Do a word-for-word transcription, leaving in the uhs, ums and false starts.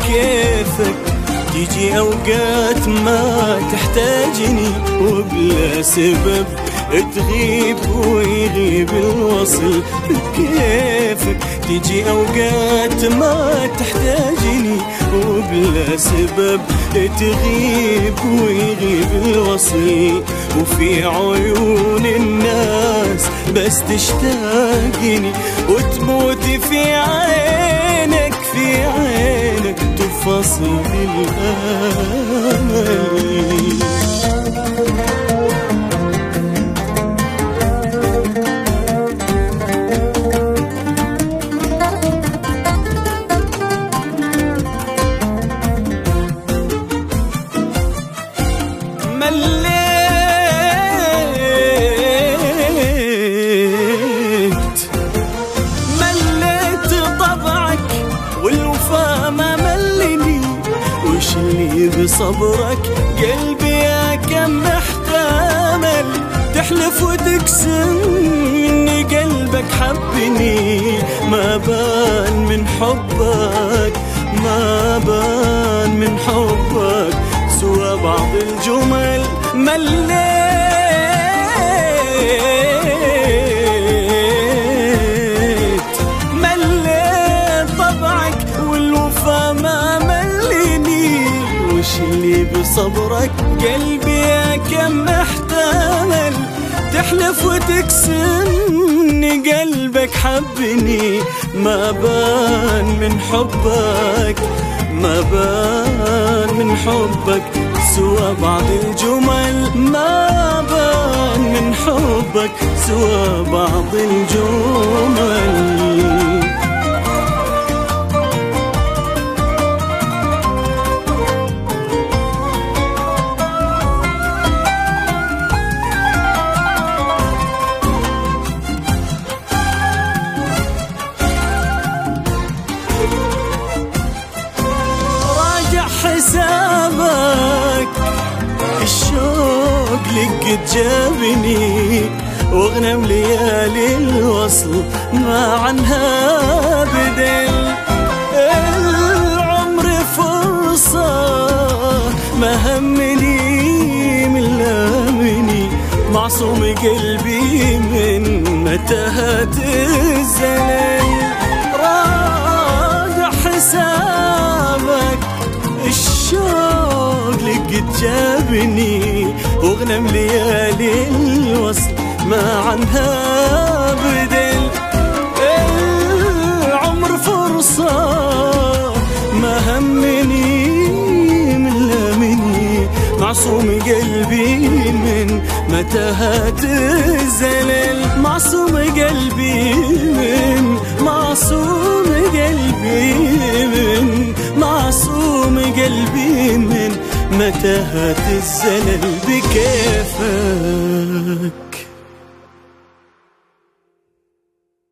بكيفك، تيجي أوقات ما تحتاجني وبلا سبب تغيب ويغيب الوصل. بكيفك تيجي أوقات ما تحتاجني وبلا سبب تغيب ويغيب الوصل. وفي عيون الناس بس تشتاقني وتموت في عينك، في عينك تفاصيل الأمل. مليت مليت طبعك والوفا ما ملني، وش اللي بصبرك قلبي يا كم احتمل. تحلف وتقسم اني قلبك حبني، ما بان من حبك، ما بان من حبك سوى بعض الجمل. مليت مليت طبعك والوفا ما ملني، وش اللي بصبرك قلبي يا كم احتمل. تحلف وتقسم اني قلبك حبني، ما بان من حبك، ما بان من حبك سوى بعض الجمل. ما بان من حبك سوى بعض الجمل. حسابك الشوق لك جابني، واغنم ليالي الوصل ما عنها بدل. العمر فرصة ما همني من لامني، معصوم قلبي من متاهات الزلل. راجع حسابك الشوق لك جابني، واغنم ليالي الوصل ما عنها بدل. العمر فرصة ما همني من لامني، معصوم قلبي من متاهات الزلل. معصوم قلبي من معصوم قلبي من معصوم قلبي من متاهات الزلل. بكيفك